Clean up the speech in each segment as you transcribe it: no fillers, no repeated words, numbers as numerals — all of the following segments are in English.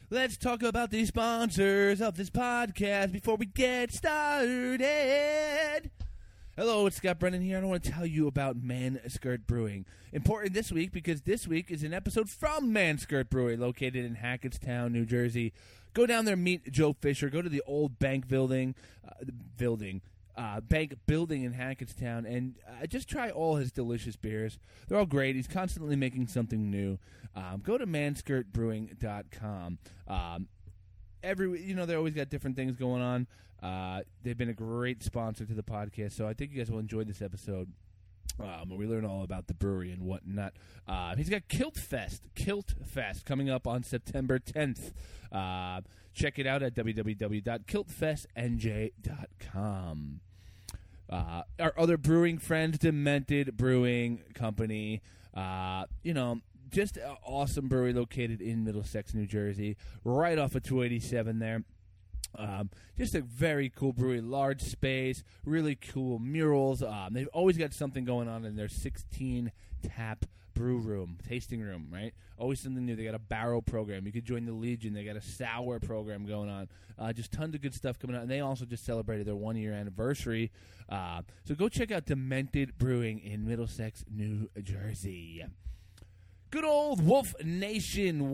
Let's talk about the sponsors of this podcast before we get started. Hello, it's Scott Brennan here, and I want to tell you about Manskirt Brewing. Important this week because this week is an episode from Manskirt Brewery, located in Hackettstown, New Jersey. Go down there, meet Joe Fisher. Go to the old bank building in Hackettstown, and just try all his delicious beers. They're all great. He's constantly making something new. Go to manskirtbrewing.com. They always got different things going on. They've been a great sponsor to the podcast, so I think you guys will enjoy this episode. We learn all about the brewery and whatnot. He's got Kilt Fest coming up on September 10th. Check it out at www.kiltfestnj.com. Our other brewing friends, Demented Brewing Company. Just an awesome brewery located in Middlesex, New Jersey, right off of 287 there. Just a very cool brewery, large space, really cool murals. They've always got something going on in their 16-tap tasting room, right? Always something new. They got a barrel program. You could join the Legion. They got a sour program going on. Just tons of good stuff coming out. And they also just celebrated their 1-year anniversary. So go check out Demented Brewing in Middlesex, New Jersey. Good old Wolf Nation,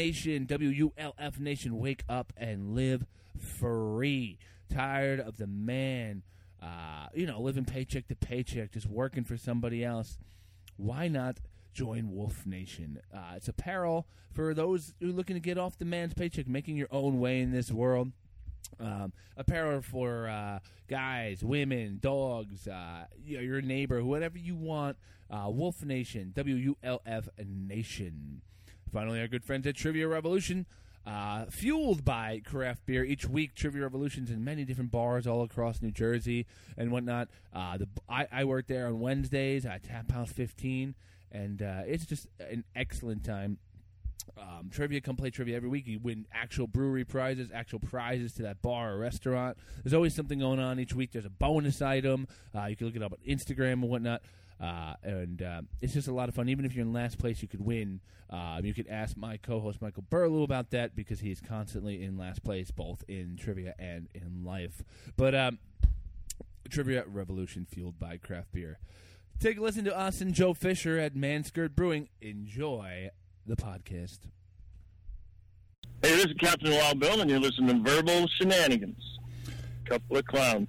WULF Nation, wake up and live free. Tired of the man, living paycheck to paycheck, just working for somebody else. Why not join Wolf Nation? It's apparel for those who are looking to get off the man's paycheck, making your own way in this world. Apparel for guys, women, dogs, your neighbor, whatever you want. Wolf Nation, WULF Nation. Finally, our good friends at Trivia Revolution, fueled by craft beer. Each week, Trivia Revolution's in many different bars all across New Jersey and whatnot. I work there on Wednesdays at Tap House 15, and it's just an excellent time. Come play trivia every week. You win actual brewery prizes, actual prizes to that bar or restaurant. There's always something going on each week. There's a bonus item. You can look it up on Instagram and whatnot. It's just a lot of fun. Even if you're in last place, you could win. You could ask my co-host, Michael Burlew, about that because he's constantly in last place, both in trivia and in life. But Trivia Revolution, fueled by craft beer. Take a listen to us and Joe Fisher at Manskirt Brewing. Enjoy the podcast. Hey, this is Captain Wild Bill, and you're listening to Verbal Shenanigans. Couple of clowns.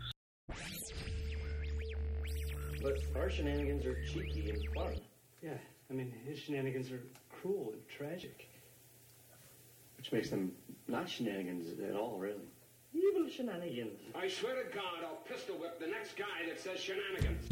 But our shenanigans are cheeky and fun. Yeah, I mean, his shenanigans are cruel and tragic. Which makes them not shenanigans at all, really. Evil shenanigans. I swear to God, I'll pistol whip the next guy that says shenanigans.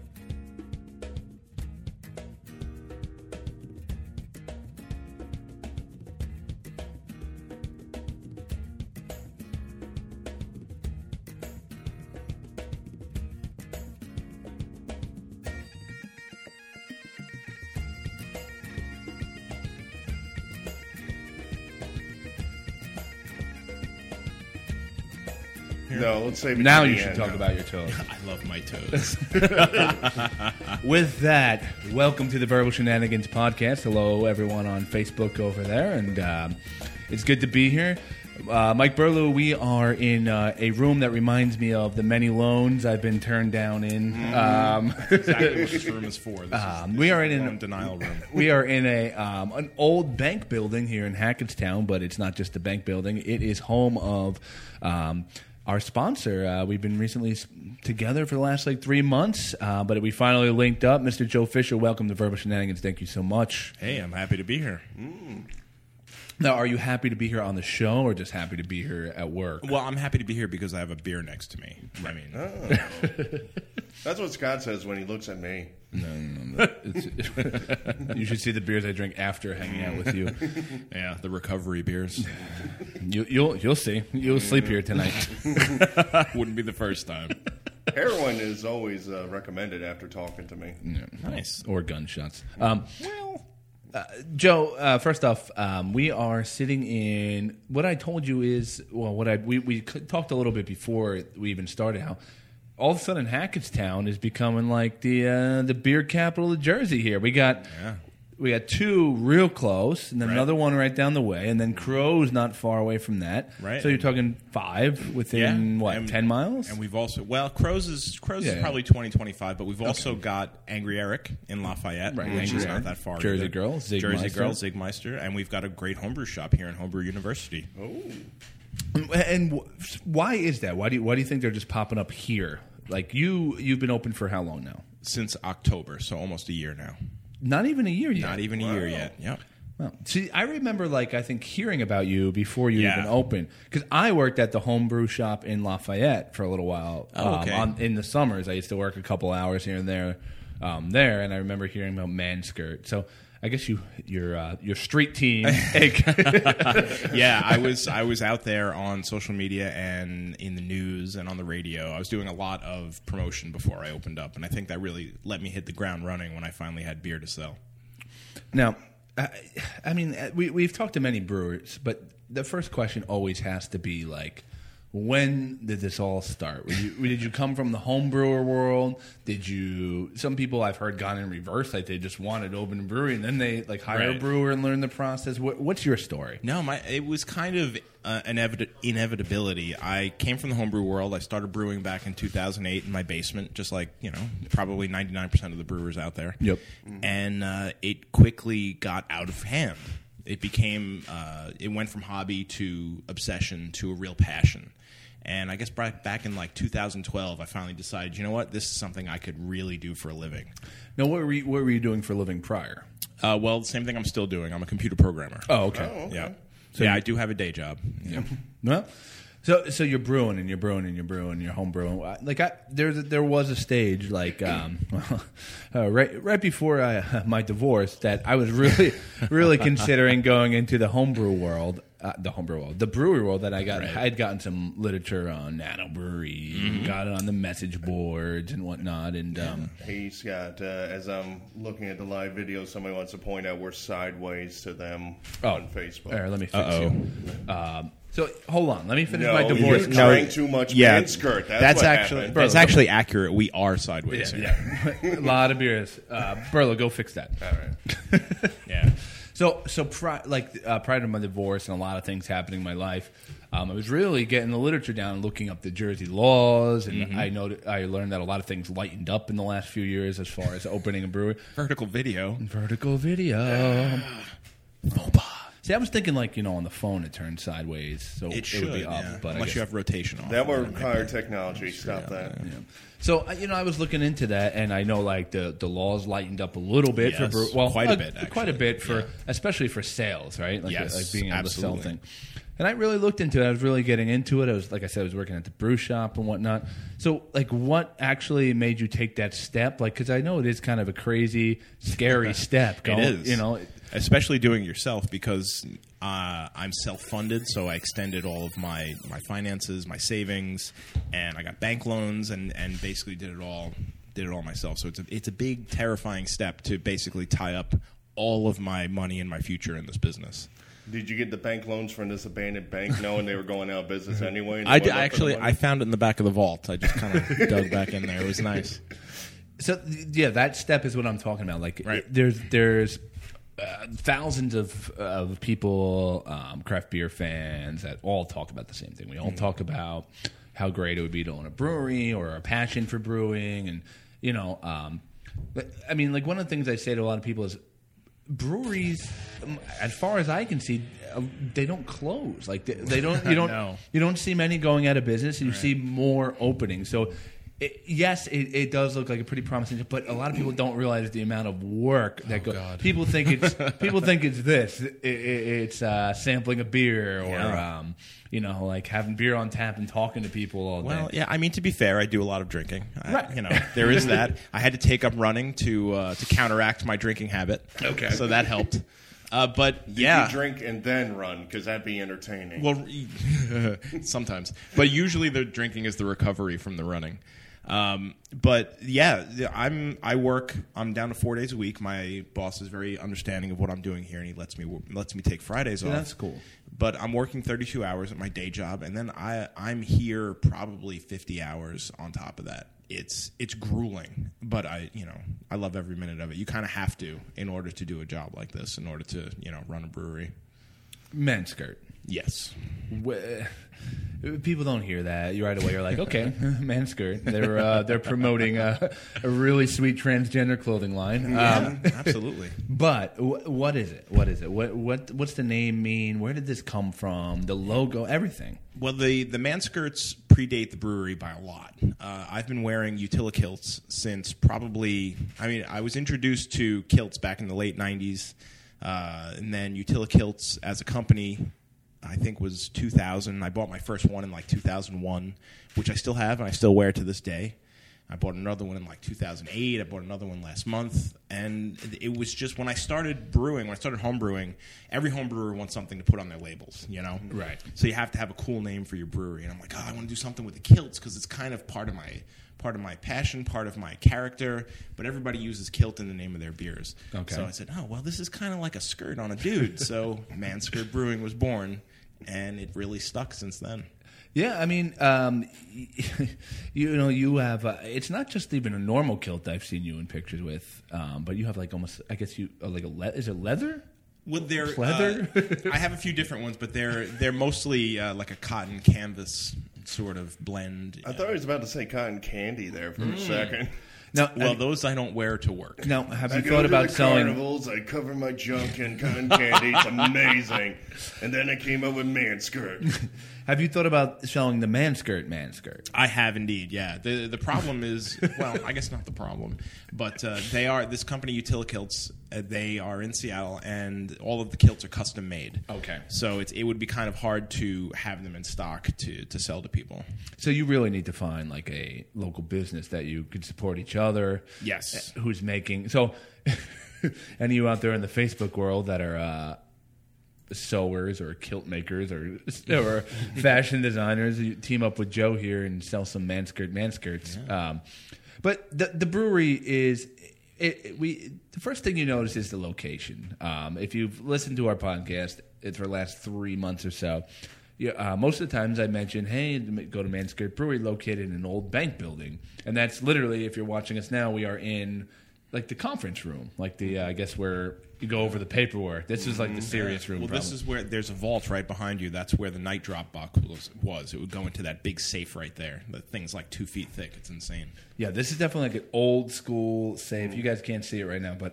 No, let's save it. Now to the you should end. talk about your toes. I love my toes. With that, welcome to the Verbal Shenanigans podcast. Hello, everyone on Facebook over there, and it's good to be here. Mike Burlew, we are in a room that reminds me of the many loans I've been turned down in. Exactly what this room is for. This is we are in loan denial room. We are in an old bank building here in Hackettstown, but it's not just a bank building. It is home of our sponsor. We've been recently together for the last 3 months, but we finally linked up. Mr. Joe Fisher, welcome to Verbal Shenanigans. Thank you so much. Hey, I'm happy to be here. Now, are you happy to be here on the show or just happy to be here at work? Well, I'm happy to be here because I have a beer next to me. I mean, That's what Scott says when he looks at me. No. You should see the beers I drink after hanging out with you. yeah, the recovery beers. You'll see. You'll sleep here tonight. Wouldn't be the first time. Heroin is always recommended after talking to me. Yeah. Nice. Or gunshots. Joe, first off, we are sitting in what I told you is we talked a little bit before we even started how all of a sudden Hackettstown is becoming like the beer capital of Jersey here. We got we got two real close, and then Right. another one right down the way, and then Crow's not far away from that. Right. So you're talking 5 within, Yeah. And- 10 miles? And we've also Crow's is Yeah. probably 20-25, but we've also got Angry Eric in Lafayette, Right, which Angry is Eric. not that far. Jersey either. Girl, Zigmeister. Jersey Girl, Zigmeister, and we've got a great homebrew shop here in Homebrew University. And why is that? Why do you think they're just popping up here? Like you've been open for how long now? Since October, so almost a year now. Not even a year yet. Not even a year yet. Yep. Well, see, I remember, I think hearing about you before you Yeah. even opened, because I worked at the homebrew shop in Lafayette for a little while. Oh, okay. In the summers, I used to work a couple hours here and there, and I remember hearing about Manskirt. So I guess your street team. Yeah, I was out there on social media and in the news and on the radio. I was doing a lot of promotion before I opened up, and I think that really let me hit the ground running when I finally had beer to sell. Now, I mean, we've talked to many brewers, but the first question always has to be like, when did this all start? Did you come from the home brewer world? Some people I've heard gone in reverse, like they just wanted to open a brewery and then they hire a Right. brewer and learn the process. What's your story? No, it was kind of an inevitability. I came from the homebrew world. I started brewing back in 2008 in my basement, just like, probably 99% of the brewers out there. Yep. And it quickly got out of hand. It became, it went from hobby to obsession to a real passion. And I guess back in 2012, I finally decided, you know what, this is something I could really do for a living. Now, what were you doing for a living prior? Well, the same thing I'm still doing. I'm a computer programmer. Oh, okay. Yeah. So yeah, I do have a day job. Yeah. Well, so you're brewing and you're brewing and you're brewing, you're home brewing. There was a stage right before my divorce that I was really considering going into the homebrew world. The brewery world that I had gotten some literature on nano brewery, got it on the message boards and whatnot, and Hey, Scott, as I'm looking at the live video, somebody wants to point out we're sideways to them on Facebook. All right, let me fix you. So hold on, let me finish No, my divorce. you drank too much Manskirt. That's what actually happened. that's actually accurate. We are sideways here. Yeah. A lot of beers. Burlo, go fix that. All right. Yeah. So prior to my divorce and a lot of things happening in my life, I was really getting the literature down and looking up the Jersey laws, and I learned that a lot of things lightened up in the last few years as far as opening a brewery. Vertical video. Vertical video. See, I was thinking on the phone it turned sideways, so It should would be up. yeah. But I unless guess, you have rotation off. That would require technology. Stop that. yeah. So I was looking into that, and I know the laws lightened up a little bit Yes, for quite a bit, quite a actually. bit for Yeah. especially for sales, right? Yes, like being able to sell absolutely. things. And I really looked into it. I was really getting into it. I was, like I said, I was working at the brew shop and whatnot. So, what actually made you take that step? Because I know it is kind of a crazy, scary step. It is. Especially doing it yourself, because I'm self-funded, so I extended all of my finances, my savings, and I got bank loans, and basically did it all myself. So it's a big, terrifying step to basically tie up all of my money and my future in this business. Did you get the bank loans from this abandoned bank knowing they were going out of business anyway? I found it in the back of the vault. I just kind of dug back in there. It was nice. So yeah, that step is what I'm talking about. Right. There's thousands of people, craft beer fans, that all talk about the same thing. We all talk about how great it would be to own a brewery or a passion for brewing, and one of the things I say to a lot of people is breweries, as far as I can see, they don't close. They don't. You don't. No. You don't see many going out of business, and you see more openings. So. It does look like a pretty promising, but a lot of people don't realize the amount of work that goes. People think it's this. It's sampling a beer, or having beer on tap and talking to people all day. Well, yeah. I mean, to be fair, I do a lot of drinking. Right. There is that. I had to take up running to counteract my drinking habit. Okay. So that helped. But Did yeah, you drink and then run? Because that'd be entertaining. well, sometimes. But usually the drinking is the recovery from the running. But yeah, I'm down to 4 days a week. My boss is very understanding of what I'm doing here, and he lets me take Fridays off. That's cool. But I'm working 32 hours at my day job, and then I'm here probably 50 hours on top of that. it's grueling, but I love every minute of it. You kind of have to in order to do a job like this, in order to run a brewery. Men's skirt. Yes. People don't hear that. You right away. You're like, okay, men's skirt. They're promoting a really sweet transgender clothing line. Absolutely. But what is it? What is it? What's the name mean? Where did this come from? The logo, everything. Well, the man skirts predate the brewery by a lot. I've been wearing Utilakilts since probably. I mean, I was introduced to kilts back in the late '90s, and then Utilakilts as a company, I think, was 2000. I bought my first one in like 2001, which I still have and I still wear to this day. I bought another one in like 2008. I bought another one last month. And it was just when I started brewing, when I started home brewing, every home brewer wants something to put on their labels, Right. So you have to have a cool name for your brewery. And I'm like, I want to do something with the kilts because it's kind of part of my passion, part of my character, but everybody uses kilt in the name of their beers. Okay. So I said, this is kind of like a skirt on a dude. So Man Skirt Brewing was born, and it really stuck since then. Yeah, I mean, you have. It's not just even a normal kilt I've seen you in pictures with, but you have like almost. I guess you like is it leather? Well, they're Pleather? I have a few different ones, but they're mostly like a cotton canvas sort of blend. I thought I was about to say cotton candy there for a second. Now, Well, those I don't wear to work. now have I you go thought to about the selling? carnivals. I cover my junk in cotton candy. It's amazing. And then I came up with man skirt. Have you thought about selling the man skirt? I have indeed, yeah. The problem is, well, I guess not the problem, but this company Utilakilts, they are in Seattle, and all of the kilts are custom made. Okay. So it would be kind of hard to have them in stock to sell to people. So you really need to find like a local business that you can support each other. Yes. Who's making so? Any of you out there in the Facebook world that are sewers or kilt makers or fashion designers, you team up with Joe here and sell some man skirts. Yeah. But the brewery is. The first thing you notice is the location. If you've listened to our podcast for the last 3 months or so, most of the times I mention, hey, go to Man Skirt Brewery, located in an old bank building. And that's literally, if you're watching us now, we are in like the conference room, like the, I guess, where you go over the paperwork. This is like the serious room. Well, this is where there's a vault right behind you. That's where the night drop box was. It would go into that big safe right there. The thing's like 2 feet thick. It's insane. Yeah, this is definitely like an old school safe. You guys can't see it right now, but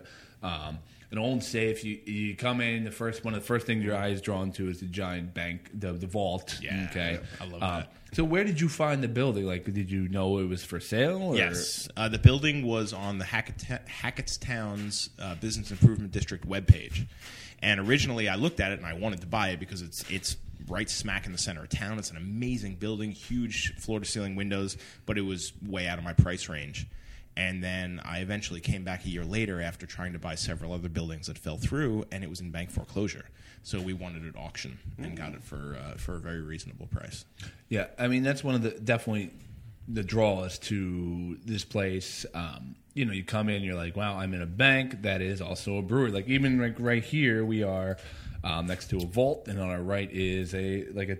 an old safe. You come in, one of the first things your eye is drawn to is the giant bank, the vault. Yeah, okay. I love that. So where did you find the building? Like, did you know it was for sale? Or? Yes. The building was on the Hackettstown's Business Improvement District webpage. And originally I looked at it and I wanted to buy it because it's right smack in the center of town. It's an amazing building, huge floor-to-ceiling windows, but it was way out of my price range. And then I eventually came back a year later after trying to buy several other buildings that fell through, and it was in bank foreclosure. So we won it at auction and got it for a very reasonable price. Yeah, I mean, that's one of definitely the draws to this place. You come in, you're like, wow, I'm in a bank that is also a brewery. Like even like right here, we are next to a vault, and on our right is a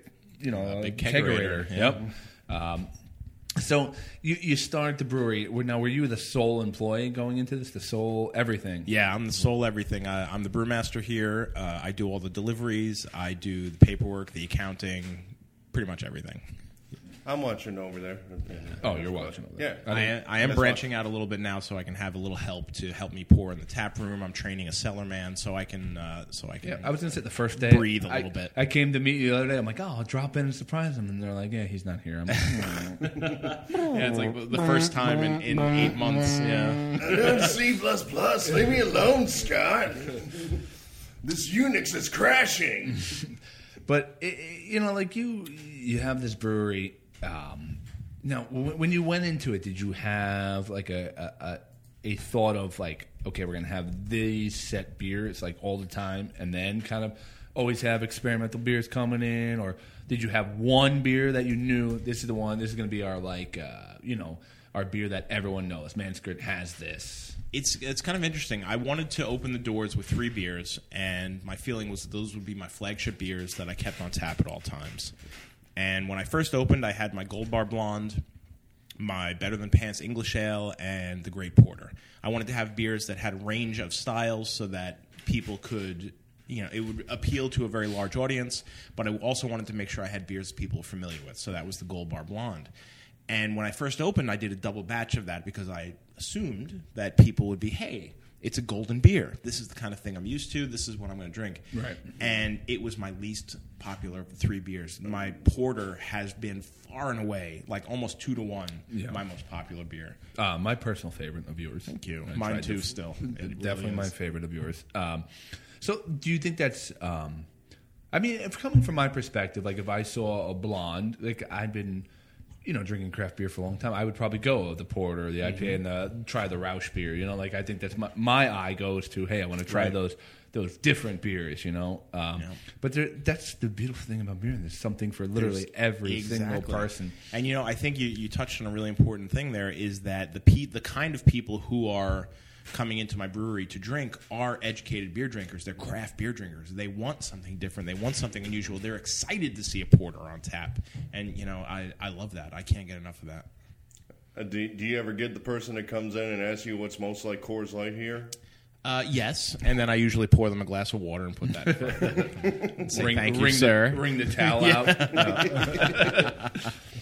big kegerator. Yeah. Yep. So you started the brewery. Now, were you the sole employee going into this? The sole everything? Yeah, I'm the sole everything. I'm the brewmaster here. I do all the deliveries. I do the paperwork, the accounting, pretty much everything. I'm watching over there. Oh, you're watching over there. Yeah. I am branching out a little bit now, so I can have a little help to help me pour in the tap room. I'm training a cellar man, so I can. Yeah, I was gonna say the first day breathe a little bit. I came to meet you the other day. I'm like, I'll drop in and surprise him, and they're like, yeah, he's not here. I'm like, yeah, it's like the first time in 8 months. Yeah. I learned C++. Leave me alone, Scott. This Unix is crashing. But like you have this brewery. Now, when you went into it, did you have like a thought of like, okay, we're gonna have these set beers like all the time, and then kind of always have experimental beers coming in, or did you have one beer that you knew this is the one? This is gonna be our our beer that everyone knows. Man Skirt has this. It's kind of interesting. I wanted to open the doors with 3 beers, and my feeling was that those would be my flagship beers that I kept on tap at all times. And when I first opened, I had my Gold Bar Blonde, my Better Than Pants English Ale, and the Great Porter. I wanted to have beers that had a range of styles so that people could, it would appeal to a very large audience, but I also wanted to make sure I had beers people were familiar with, so that was the Gold Bar Blonde. And when I first opened, I did a double batch of that because I assumed that people would be, hey, it's a golden beer. This is the kind of thing I'm used to. This is what I'm going to drink. Right. And it was my least popular of the 3 beers. My porter has been far and away, like almost 2-to-1, my most popular beer. My personal favorite of yours. Thank you. I Mine tried too, still. It Definitely really my is. favorite of yours. So do you think that's... I mean, if coming from my perspective, like if I saw a blonde, like I've been... drinking craft beer for a long time, I would probably go the porter, the IPA, and try the Rausch beer. Like I think that's my eye goes to, hey, I want to try those different beers. But that's the beautiful thing about beer. There's something for literally every single person. And I think you touched on a really important thing there. Is that the kind of people who are coming into my brewery to drink are educated beer drinkers. They're craft beer drinkers. They want something different. They want something unusual. They're excited to see a porter on tap. And, I love that. I can't get enough of that. Do you ever get the person that comes in and asks you what's most like Coors Light here? Yes, and then I usually pour them a glass of water and put that in front of them. And say, thank you, sir. Wring the towel out.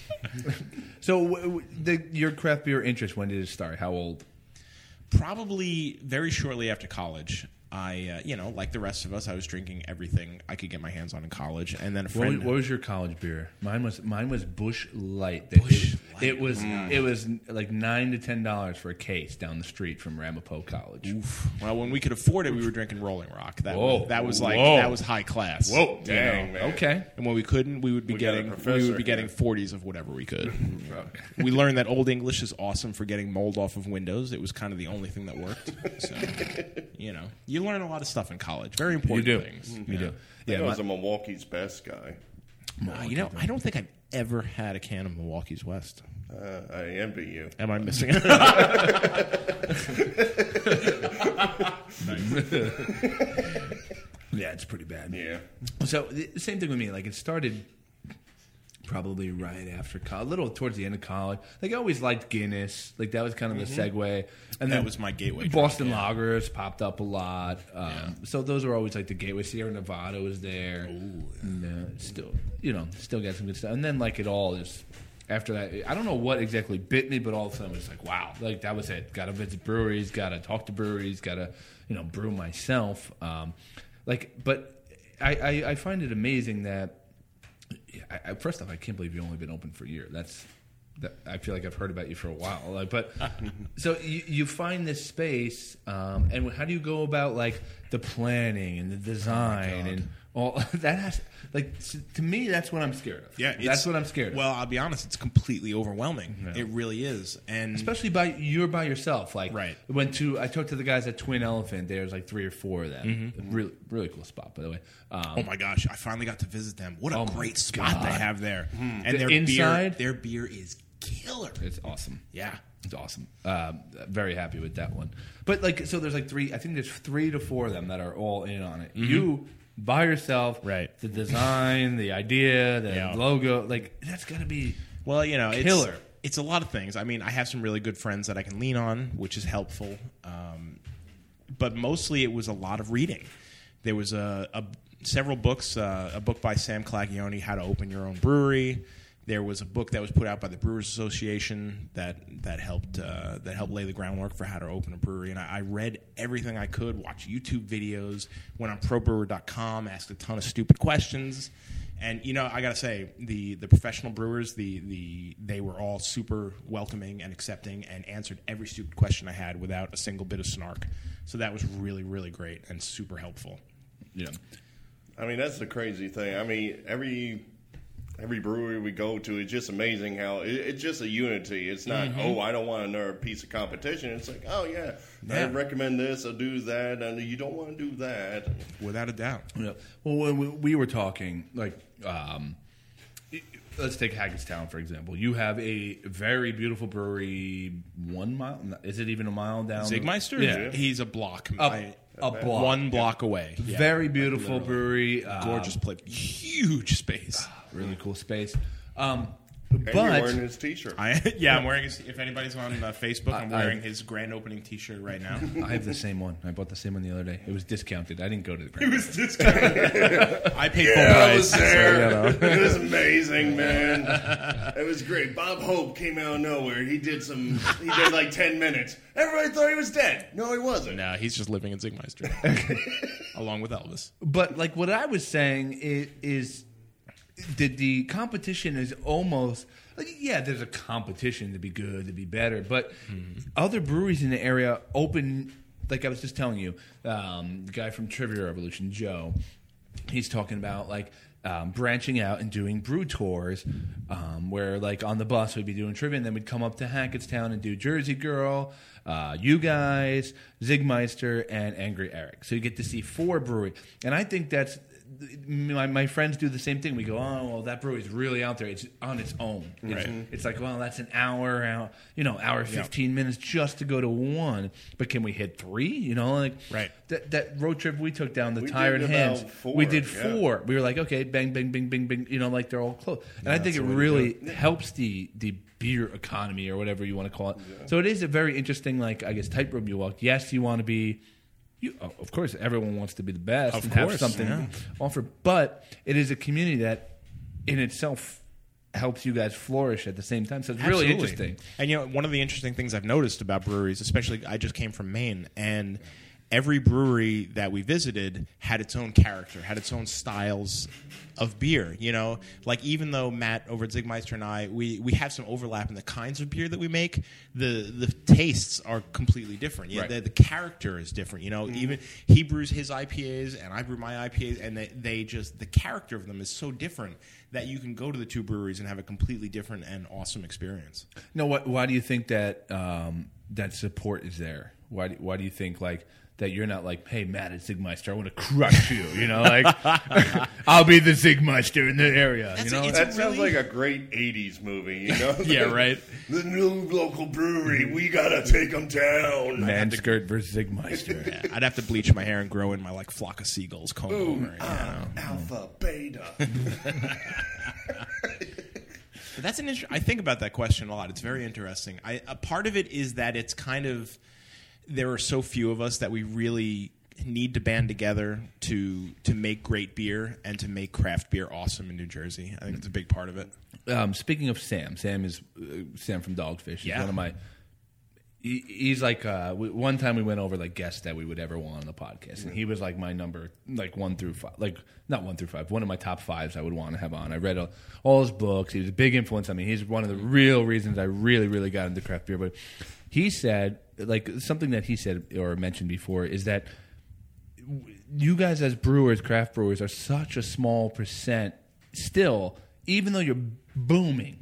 So your craft beer interest, when did it start? How old? Probably very shortly after college. I, like the rest of us, I was drinking everything I could get my hands on in college. And then a friend... What was your college beer? Mine was Busch Light. Busch Light. It was like $9 to $10 for a case down the street from Ramapo College. Oof. Well, when we could afford it, we were drinking Rolling Rock. That was high class. Whoa, dang, man. Okay. And when we couldn't, we would be getting 40s of whatever we could. We learned that Old English is awesome for getting mold off of windows. It was kind of the only thing that worked. So, you learn a lot of stuff in college. Very important things. You do. Yeah, I was a Milwaukee's Best guy. I don't think I've ever had a can of Milwaukee's West. I envy you. Am I missing it? Yeah, it's pretty bad. Yeah. So the same thing with me. Like it started probably right after college, a little towards the end of college. Like I always liked Guinness. Like that was kind of the segue. And That then was my gateway. Boston drug, Lagers popped up a lot. So those were always like the gateway. Sierra Nevada was there. Still got some good stuff. And then like it all is after that. I don't know what exactly bit me, but all of a sudden it was like, wow, like that was it. Got to visit breweries. Got to talk to breweries. Got to brew myself. But I find it amazing that. First off, I can't believe you've only been open for a year. I feel like I've heard about you for a while. So you find this space, and how do you go about like the planning and the design and all that? To me, that's what I'm scared of. Yeah, that's what I'm scared of. Well, I'll be honest, it's completely overwhelming. Yeah. It really is, and especially you're by yourself. Like, right. I talked to the guys at Twin Elephant. There's like 3 or 4 of them. Mm-hmm. Really, really cool spot, by the way. Oh my gosh, I finally got to visit them. What a great spot they have there. And their inside, their beer is killer. It's awesome. Yeah. It's awesome. Very happy with that one. But so there's like 3. I think there's 3 to 4 of them that are all in on it. Mm-hmm. You by yourself, right? The design, the idea, the logo, like that's got to be killer. It's a lot of things. I mean, I have some really good friends that I can lean on, which is helpful. But mostly, it was a lot of reading. There was several books. A book by Sam Clagione, How to Open Your Own Brewery. There was a book that was put out by the Brewers Association that helped lay the groundwork for how to open a brewery. And I read everything I could, watched YouTube videos, went on probrewer.com, asked a ton of stupid questions. And I gotta say, the professional brewers, they were all super welcoming and accepting, and answered every stupid question I had without a single bit of snark. So that was really, really great and super helpful. Yeah, I mean that's the crazy thing. I mean every brewery we go to, it's just amazing how it's just a unity. It's not, I don't want another piece of competition. It's like, I recommend this or do that, and you don't want to do that. Without a doubt. Yeah. Well, when we were talking, like, let's take Hagerstown, for example. You have a very beautiful brewery 1 mile. Is it even a mile down? Zigmeister? Yeah. He's a block. A block. 1 block away. Yeah. Very beautiful brewery. Gorgeous place. Huge space. Really cool space. And you're But wearing his T-shirt. I'm wearing his, if anybody's on Facebook, I'm I- wearing his grand opening T-shirt right now. I have the same one. I bought the same one the other day. It was discounted. I didn't go to the brand. I paid full Yeah, I was price. there. It was amazing, man. It was great. Bob Hope came out of nowhere. He did like 10 minutes. Everybody thought he was dead. No, he wasn't. No, he's just living in Zigmeister. Along with Elvis. But like what I was saying is the competition is almost like, yeah, there's a competition to be good, to be better, but other breweries in the area open, like I was just telling you, the guy from Trivia Revolution, Joe, he's talking about like branching out and doing brew tours where like on the bus we'd be doing trivia and then we'd come up to Hackettstown and do Jersey Girl, you guys, Zigmeister, and Angry Eric. So you get to see 4 breweries. And I think that's my friends do the same thing. We go, oh, well, that brewery's really out there. It's on its own. It's like, well, that's an hour 15 minutes just to go to one. But can we hit 3? You know, like that road trip we took down the We Tired did Hands. about 4, We did yeah. 4. We were like, okay, bang, bang, bang, bang, bang. You know, like they're all close. And I think it really helps the beer economy or whatever you want to call it. Yeah. So it is a very interesting, like, I guess, tightrope you walk. Yes, you want to be. Of course, everyone wants to be the best and have something to offer, but it is a community that, in itself, helps you guys flourish at the same time. So it's really interesting. And you know, one of the interesting things I've noticed about breweries, especially I just came from Maine, and every brewery that we visited had its own character, had its own styles of beer. You know, like even though Matt over at Zigmeister and I, we have some overlap in the kinds of beer that we make, the tastes are completely different. Yeah, the character is different. You know, even he brews his IPAs and I brew my IPAs, and they just, the character of them is so different that you can go to the 2 breweries and have a completely different and awesome experience. No, why do you think that that support is there? Why do you think like that you're not like, hey, Matt at Zigmeister, I want to crush you, you know, like I'll be the Zigmeister in the area, you know? That sounds like a great 80s movie, you know? Yeah, right. The new local brewery, we gotta take them down. Manskirt versus Zigmeister. Yeah, I'd have to bleach my hair and grow in my like flock of seagulls comb over. Alpha, beta. But that's an I think about that question a lot. It's very interesting. A part of it is that it's kind of, there are so few of us that we really need to band together to make great beer and to make craft beer awesome in New Jersey. I think it's a big part of it. Speaking of Sam is Sam from Dogfish. He's Yeah. one of my. He's like one time we went over like guests that we would ever want on the podcast, and he was like my number like 1 through 5, like not 1 through 5, one of my top 5s I would want to have on. I read all his books. He was a big influence on me. He's one of the real reasons I really really got into craft beer. But he said like something that he said or mentioned before is that you guys as brewers, craft brewers, are such a small percent still, even though you're booming.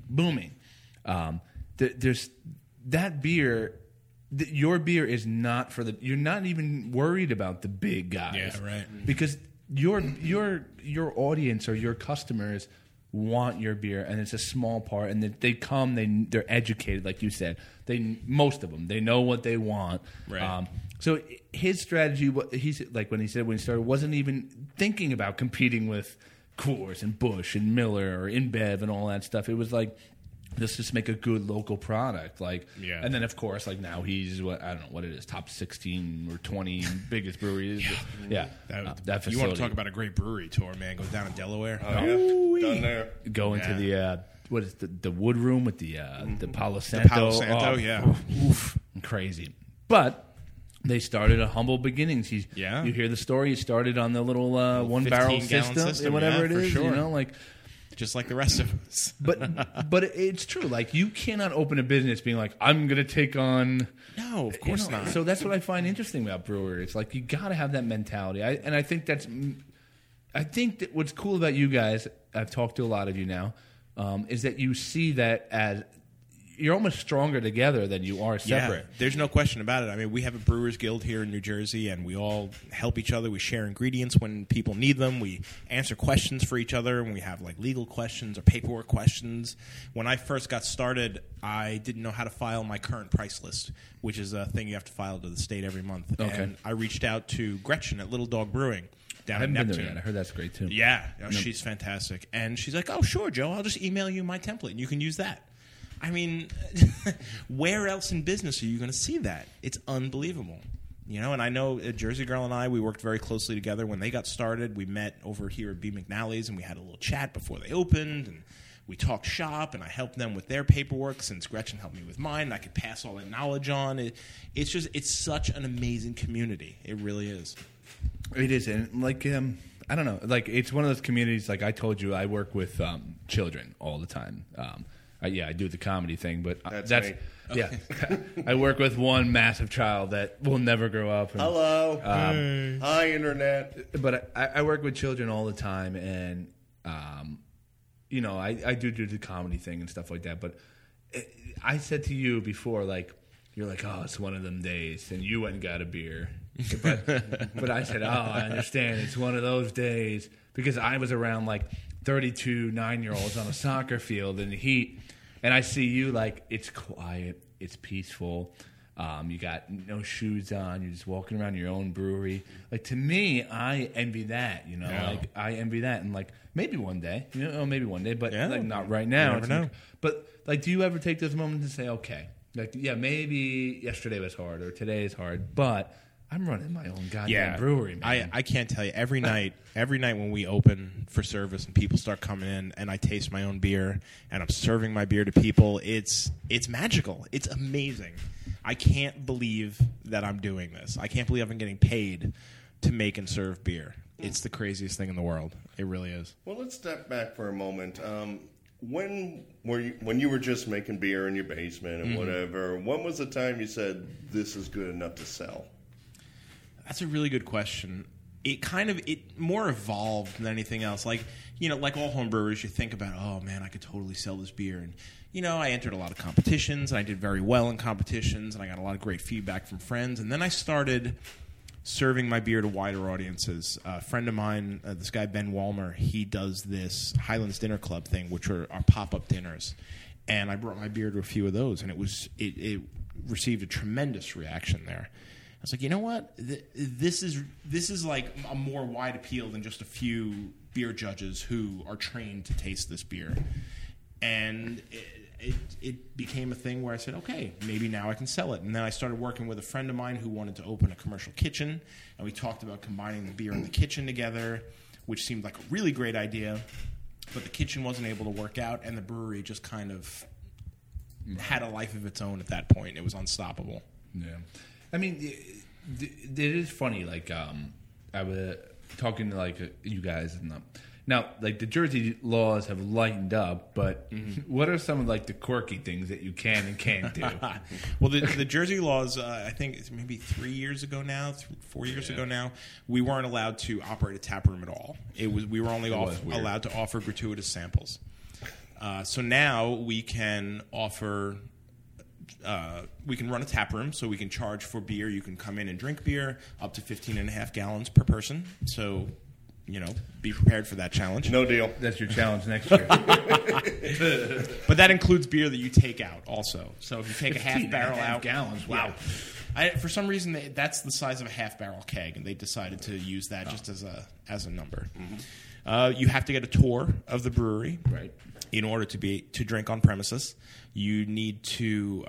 There's that beer. Your beer is not for the. You're not even worried about the big guys, Yeah, right. Because your audience or your customers want your beer, and it's a small part. And they come, they're educated, like you said. Most of them, they know what they want. Right. So his strategy, he's like when he started, wasn't even thinking about competing with Coors and Busch and Miller or InBev and all that stuff. It was like, let's just make a good local product, like, and then of course, like now he's I don't know what it is, top 16 or 20 biggest breweries. That facility. You want to talk about a great brewery tour, man? Go down to Delaware. Oh, yeah. Done there. Go into the what is the wood room with the Palo Santo? Palo Santo, oof, crazy. But they started at humble beginnings. You hear the story. He started on the little 1 barrel system, whatever it is. Sure. You know, like. Just like the rest of us. but it's true. Like, you cannot open a business being like, I'm going to take on... No, of course not. So that's what I find interesting about brewery. It's like, you got to have that mentality. I think that what's cool about you guys, I've talked to a lot of you now, is that you see that as... You're almost stronger together than you are separate. Yeah, there's no question about it. I mean, we have a Brewers Guild here in New Jersey, and we all help each other. We share ingredients when people need them. We answer questions for each other, and we have like legal questions or paperwork questions. When I first got started, I didn't know how to file my current price list, which is a thing you have to file to the state every month. Okay. And I reached out to Gretchen at Little Dog Brewing, I down haven't in been there Neptune. yet. I heard that's great too. Yeah, she's fantastic. And she's like, "Oh, sure, Joe. I'll just email you my template, and you can use that." I mean, where else in business are you going to see that? It's unbelievable. And I know Jersey Girl and I, we worked very closely together when they got started. We met over here at B. McNally's, and we had a little chat before they opened, and we talked shop, and I helped them with their paperwork since Gretchen helped me with mine, and I could pass all that knowledge on. It's such an amazing community. It really is. It is, and like I don't know, like it's one of those communities. Like I told you, I work with children all the time. I do the comedy thing, but that's me. yeah. I work with one massive child that will never grow up. And, Hello. Hi, Internet. but I work with children all the time, and I do the comedy thing and stuff like that. But I said to you before, like, you're like, oh, it's one of them days, and you went and got a beer. But I said, oh, I understand. It's one of those days because I was around like 32 9-year-olds on a soccer field in the heat, and I see you like it's quiet, it's peaceful. You got no shoes on. You're just walking around your own brewery. Like to me, I envy that. Like I envy that, and like maybe one day, but like not right now. You never know. But like, do you ever take those moments and say, okay, like maybe yesterday was hard or today is hard, but I'm running my own goddamn brewery, man. I can't tell you. Every night when we open for service and people start coming in and I taste my own beer and I'm serving my beer to people, it's magical. It's amazing. I can't believe that I'm doing this. I can't believe I'm getting paid to make and serve beer. It's the craziest thing in the world. It really is. Well, let's step back for a moment. When you were just making beer in your basement and whatever, when was the time you said this is good enough to sell? That's a really good question. It more evolved than anything else. Like all home brewers, you think about, oh man, I could totally sell this beer. And I entered a lot of competitions, and I did very well in competitions, and I got a lot of great feedback from friends. And then I started serving my beer to wider audiences. A friend of mine, this guy Ben Walmer, he does this Highlands Dinner Club thing, which are our pop-up dinners. And I brought my beer to a few of those, and it received a tremendous reaction there. I was like, you know what? This is like a more wide appeal than just a few beer judges who are trained to taste this beer. And it became a thing where I said, okay, maybe now I can sell it. And then I started working with a friend of mine who wanted to open a commercial kitchen, and we talked about combining the beer and the kitchen together, which seemed like a really great idea. But the kitchen wasn't able to work out, and the brewery just kind of had a life of its own at that point. It was unstoppable. Yeah. I mean, it is funny. Like, I was talking to like you guys, and now like the Jersey laws have lightened up. But what are some of like the quirky things that you can and can't do? Well, the Jersey laws, I think it's maybe 4 years ago now, we weren't allowed to operate a tap room at all. We were only allowed to offer gratuitous samples. So now we can offer. We can run a tap room, so we can charge for beer. You can come in and drink beer up to 15.5 gallons per person. So, be prepared for that challenge. No deal. That's your challenge next year. But that includes beer that you take out also. So if you take a half barrel out, gallons. Wow. Yeah. For some reason, that's the size of a half barrel keg, and they decided to use that just as a number. Mm-hmm. You have to get a tour of the brewery, right? In order to drink on premises. You need to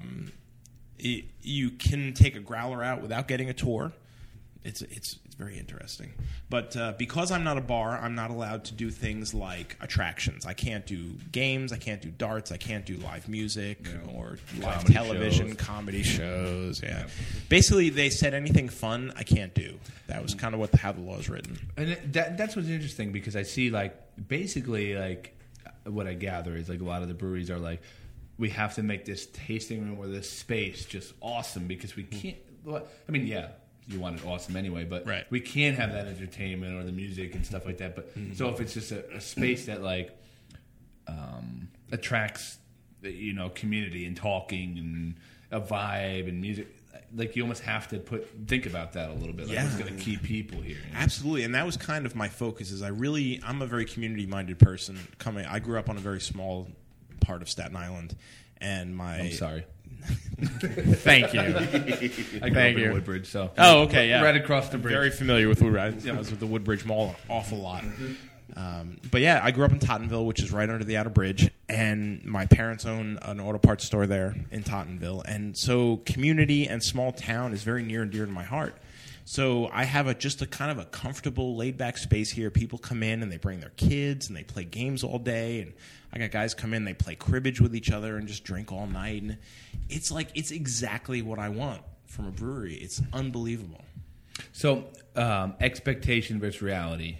you can take a growler out without getting a tour. It's very interesting. But because I'm not a bar, I'm not allowed to do things like attractions. I can't do games. I can't do darts. I can't do live music or live television, comedy shows. Yeah. Basically, they said anything fun I can't do. That was kind of how the law is written. And that's what's interesting, because I see like basically like what I gather is like a lot of the breweries are like, we have to make this tasting room or this space just awesome because we can't. I mean, yeah, you want it awesome anyway, but we can't have that entertainment or the music and stuff like that. But so if it's just a space that like attracts, community and talking and a vibe and music, like you almost have to think about that a little bit. Like what's going to keep people here? Absolutely, and that was kind of my focus. I'm a very community-minded person. I grew up on a very small part of Staten Island, and I'm sorry. Thank you. I grew up Thank in you. Woodbridge, so Oh, okay, yeah. right across the bridge. Very familiar with Woodbridge. I was with the Woodbridge Mall an awful lot. But yeah, I grew up in Tottenville, which is right under the outer bridge, and my parents own an auto parts store there in Tottenville. And so community and small town is very near and dear to my heart. So I have just a kind of a comfortable, laid-back space here. People come in and they bring their kids and they play games all day. And I got guys come in, they play cribbage with each other and just drink all night. And it's exactly what I want from a brewery. It's unbelievable. So, expectation versus reality.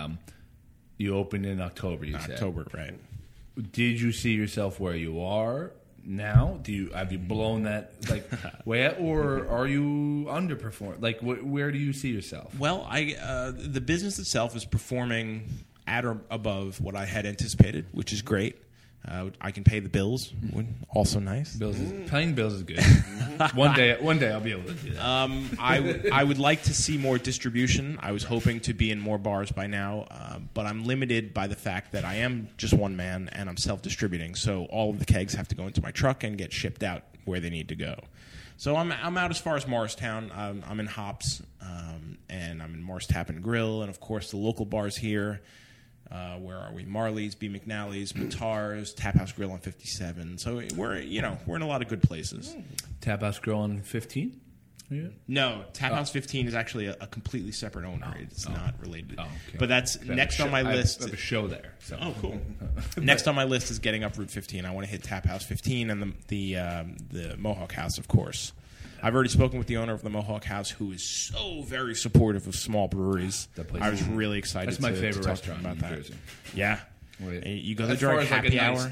You opened in October, you said. October, right. Did you see yourself where you are now? Have you blown that way out, or are you underperforming? Like, where do you see yourself? Well, the business itself is performing at or above what I had anticipated, which is great. I can pay the bills, also nice. Paying bills is good. One day I'll be able to do that. I would like to see more distribution. I was hoping to be in more bars by now, but I'm limited by the fact that I am just one man and I'm self-distributing. So all of the kegs have to go into my truck and get shipped out where they need to go. So I'm out as far as Morristown. I'm in Hops, and I'm in Morris Tap and Grill, and of course the local bars here. Where are we? Marley's, B. McNally's, Matar's, Tap House Grill on 57. So we're in a lot of good places. Tap House Grill on 15? Yeah. No, Tap House 15 is actually a completely separate owner. It's not related. Oh, okay. But that's next on my list. I have a show there. So. Oh, cool. Next on my list is getting up Route 15. I want to hit Tap House 15 and the Mohawk House, of course. I've already spoken with the owner of the Mohawk House, who is so very supportive of small breweries. I was really excited. That's my favorite to talk restaurant about in New that. Jersey. Yeah, Wait. You go there As far during as like happy a nice, hour.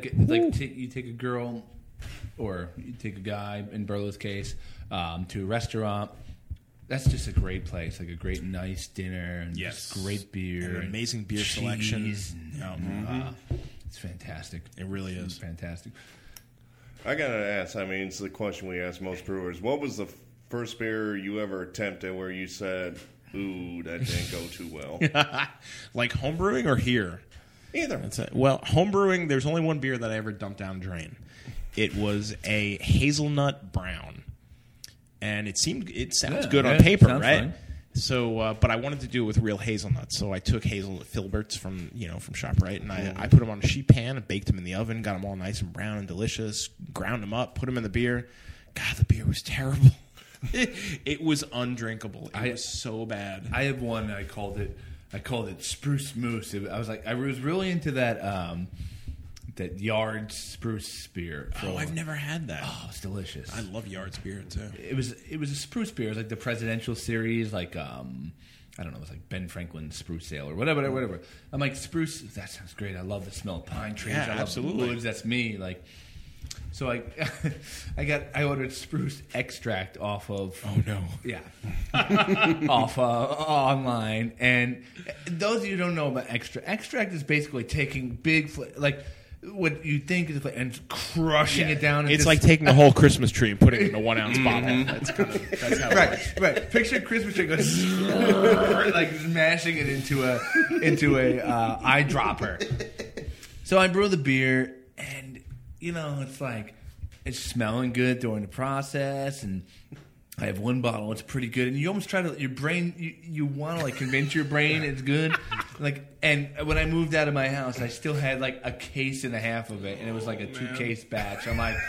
You take a girl, or you take a guy in Burlow's case, to a restaurant. That's just a great place, like a great nice dinner and just great beer, and an amazing beer cheese selection. It's fantastic. It really is fantastic. I gotta ask. I mean, it's the question we ask most brewers. What was the first beer you ever attempted where you said, "Ooh, that didn't go too well"? Like home brewing or here? Either. That's it. Well, home brewing. There's only one beer that I ever dumped down the drain. It was a hazelnut brown, and it sounds good on paper, right? Fine. So, but I wanted to do it with real hazelnuts. So I took hazelnut filberts from ShopRite, and I put them on a sheet pan and baked them in the oven. Got them all nice and brown and delicious. Ground them up, put them in the beer. God, the beer was terrible. It was undrinkable. It was so bad. I have one. I called it Spruce Moose. I was really into that Yard Spruce beer. I've never had that. Oh, it's delicious. I love Yard's beer too. It was a spruce beer. It was like the presidential series, like I don't know, it was like Ben Franklin's Spruce Ale or whatever. I'm like, spruce, that sounds great. I love the smell of pine trees. Yeah, I love absolutely. the woods. That's me. Like, so I ordered spruce extract off of. Oh no. Yeah. off online, and those of you who don't know about extract is basically taking big what you think is and crushing it down. It's like taking a whole Christmas tree and putting it in a 1 ounce bottle. That's how it works. Right. Picture Christmas tree goes like smashing it into a eyedropper. So I brew the beer, and it's like it's smelling good during the process, and I have one bottle. It's pretty good, and you almost try to your brain. You want to convince your brain it's good. And when I moved out of my house, I still had a case and a half of it, and it was like a 2-case batch. I'm like,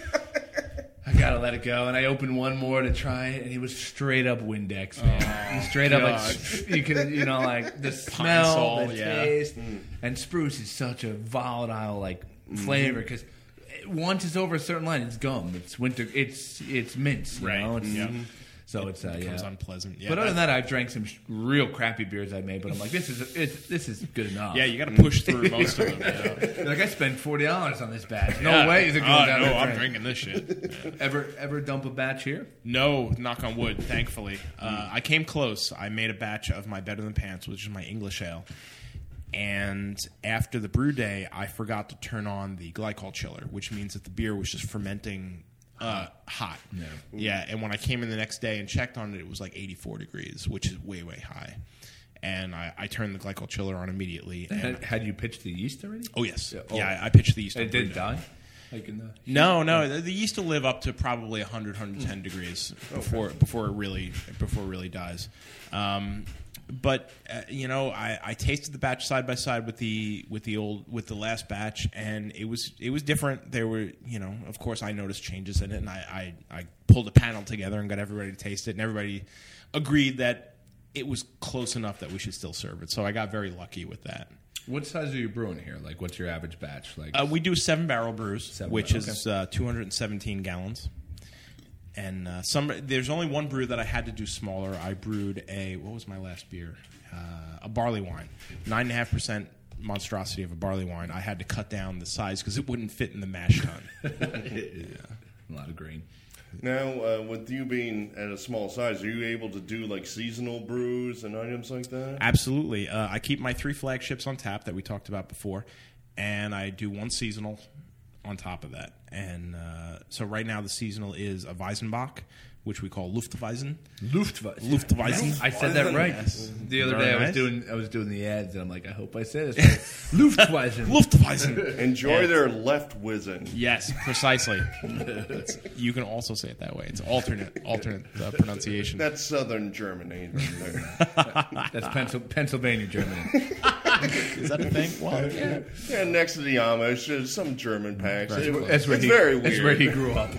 I gotta let it go, and I opened one more to try it, and it was straight up Windex, man. And straight up you could the smell, the taste, and spruce is such a volatile flavor because. Once it's over a certain line, it's gum. It's winter. It's mints. Right. So it's it becomes unpleasant. Yeah, but other than that, I've drank some real crappy beers I made. But I'm like, this is good enough. Yeah, you got to push through most of them. I spent $40 on this batch. No way is it going down. No, I'm drinking this shit. Yeah. Ever dump a batch here? No, knock on wood. Thankfully, I came close. I made a batch of my Better Than Pants, which is my English ale. And after the brew day, I forgot to turn on the glycol chiller, which means that the beer was just fermenting hot. Yeah, and when I came in the next day and checked on it, it was 84 degrees, which is way, way high. And I turned the glycol chiller on immediately. And had you pitched the yeast already? Oh, yes. Yeah, I pitched the yeast. It did die? Like in the No, they used to live up to probably 100, 110 degrees before it really dies. But I tasted the batch side by side with the last batch, and it was different. There were, of course, I noticed changes in it, and I pulled a panel together and got everybody to taste it, and everybody agreed that it was close enough that we should still serve it. So I got very lucky with that. What size are you brewing here? Like, what's your average batch? Like, we do 7-barrel brews, which okay. is 217 gallons. And there's only one brew that I had to do smaller. I brewed what was my last beer? A barley wine, 9.5% monstrosity of a barley wine. I had to cut down the size because it wouldn't fit in the mash tun. A lot of green. Now, with you being at a small size, are you able to do like seasonal brews and items like that? Absolutely. I keep my 3 flagships on tap that we talked about before, and I do one seasonal on top of that. And so right now the seasonal is a Weizenbach, which we call Luftweizen. Luftweizen. I said that right. Yes. The other Very day nice. I was doing the ads, and I'm like, I hope I say this right. Luftweizen. Luftweizen. Enjoy their left wizen. Yes, precisely. You can also say it that way. It's alternate pronunciation. That's southern Germany. Right there. That's Pennsylvania, Germany. Is that a thing? Well, yeah. Yeah, next to the Amish, there's some German packs. That's where It's he, very weird. That's where he grew up.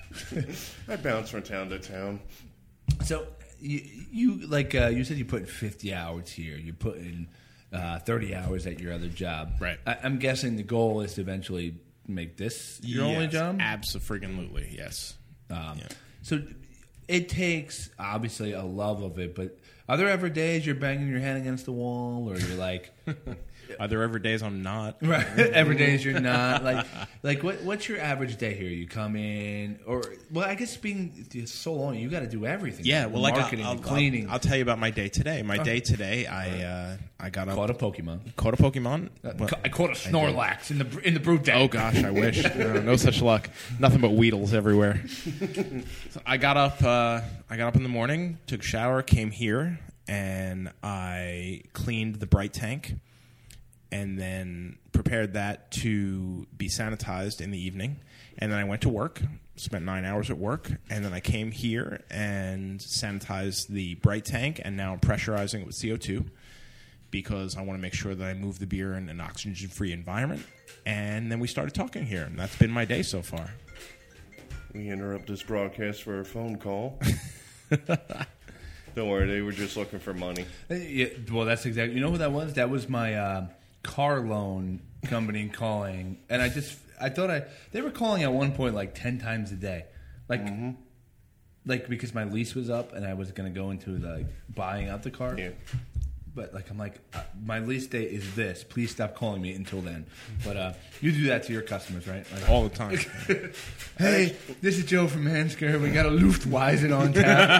I bounce from town to town. So you said you put in 50 hours here. You put in 30 hours at your other job. Right. I'm guessing the goal is to eventually make this your only job? Absolutely, yes. So it takes, obviously, a love of it, but are there ever days you're banging your head against the wall, or you're like... Are there ever days I'm not? Right. Every day you're not. Like what's your average day here? You come in, I guess being so long, you got to do everything. Yeah, well, marketing, cleaning. I'll tell you about my day today. My day today, I got up. Caught a Pokemon. Caught a Pokemon. I caught a Snorlax in the brew tank. Oh gosh, I wish. No such luck. Nothing but Weedles everywhere. So I got up in the morning, took a shower, came here, and I cleaned the bright tank. And then prepared that to be sanitized in the evening. And then I went to work, spent 9 hours at work. And then I came here and sanitized the bright tank. And now I'm pressurizing it with CO2 because I want to make sure that I move the beer in an oxygen-free environment. And then we started talking here. And that's been my day so far. We interrupt this broadcast for a phone call. Don't worry, they were just looking for money. Yeah, well, that's exactly... You know who that was? That was my... car loan company calling, and I thought they were calling at one point like 10 times a day, like because my lease was up and I was going to go into the buying out the car. Yeah. But I'm like, my lease date is this. Please stop calling me until then. But you do that to your customers, right? Like, all the time. Hey, this is Joe from Mansker. We got a Luftweizen on tap.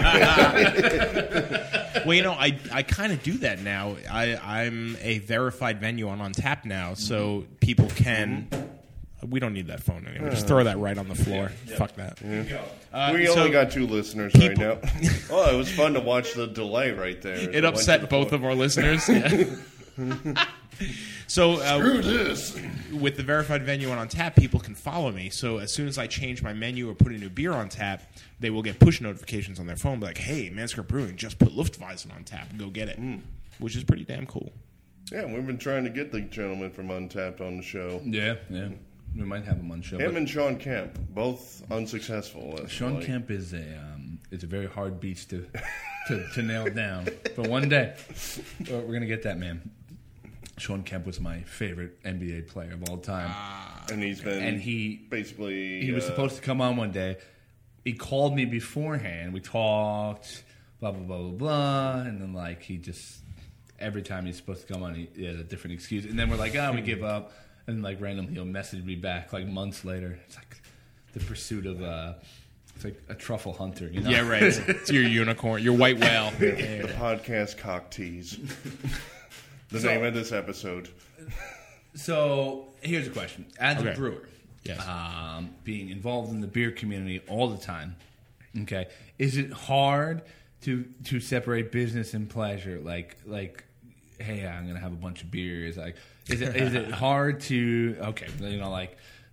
Well, I kind of do that now. I'm a verified venue on Tap now, so people can. We don't need that phone anymore. Just throw that right on the floor. Yeah. Fuck that. Yeah. We only got 2 listeners right now. Oh, it was fun to watch the delay right there. It upset both of our listeners. Yeah. So screw this. With the verified venue on Tap, people can follow me. So as soon as I change my menu or put a new beer on tap, they will get push notifications on their phone, like, "Hey, Mansker Brewing just put Luftweizen on tap. Go get it," which is pretty damn cool. Yeah, we've been trying to get the gentleman from Untapped on the show. Yeah. We might have him on the show. Him and Sean Kemp, both unsuccessful. Sean Kemp is a very hard beast to nail down. But one day, we're going to get that man. Sean Kemp was my favorite NBA player of all time. And he's been... And he was supposed to come on one day. He called me beforehand. We talked, blah, blah, blah, blah, blah. And then, he just... Every time he's supposed to come on, he had a different excuse. And then we're like, we give up. And randomly he'll message me back months later. It's like the pursuit of it's like a truffle hunter, you know? Yeah, right. It's your unicorn, your white whale. The podcast Cock Tease. The name of this episode. So here's a question: as a brewer, yes. Being involved in the beer community all the time, okay, is it hard to separate business and pleasure? Like, hey, I'm gonna have a bunch of beers. Like, is it hard to